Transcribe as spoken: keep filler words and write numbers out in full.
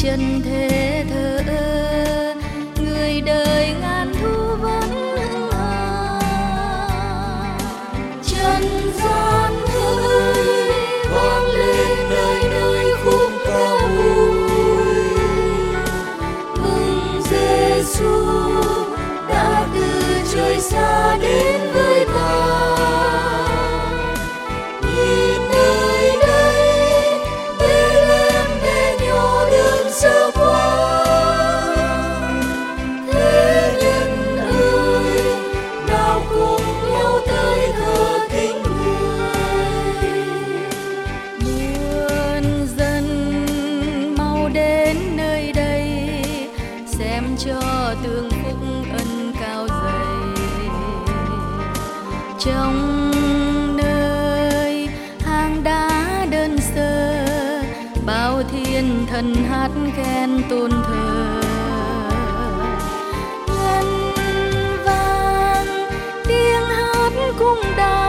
trần thế thờ ơ, người đời ngàn thu vẫn hững hờ. Trần gian ơi, vang lên nơi nơi khúc ca vui, mừng Giêsu đã từ trời xa đến với ta. Nhìn nơi đây Bethlehem bé nhỏ đơn sơ quá, thế nhân ơi nào cùng nhau tới thờ kính người. Muôn dân mau đến nơi đây, xem cho tường phúc ân cao dày. Trong nơi hang đá đơn sơ, bao thiên thần hát khen tôn thờ. Ngân vang tiếng hát cung đàn,